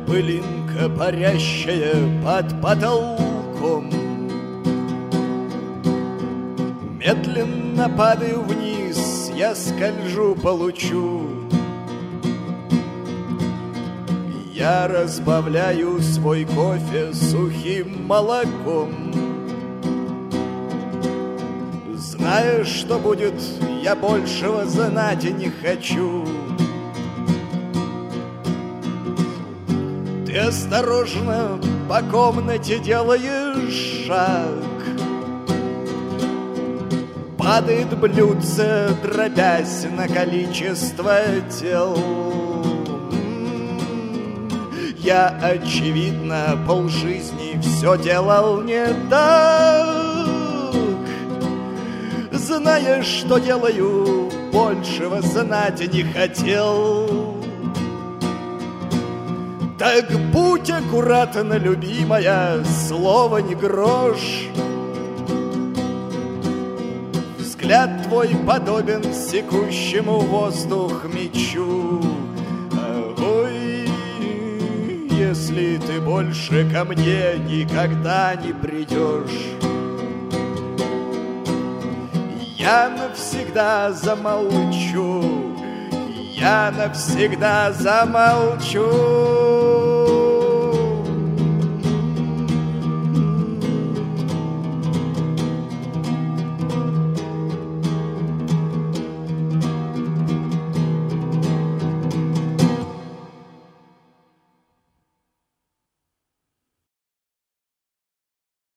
пылинка, парящая под потолком. Медленно падаю вниз, я скольжу по лучу. Я разбавляю свой кофе сухим молоком. Зная, что будет, я большего знать и не хочу. Ты осторожно по комнате делаешь шаг. Падает блюдце, дробясь на количество тел. Я, очевидно, полжизни все делал не так. Зная, что делаю, большего знать не хотел. Так будь аккуратна, любимая, слово не грош. Взгляд твой подобен секущему воздух мечу. Ой, если ты больше ко мне никогда не придешь, я навсегда замолчу, я навсегда замолчу.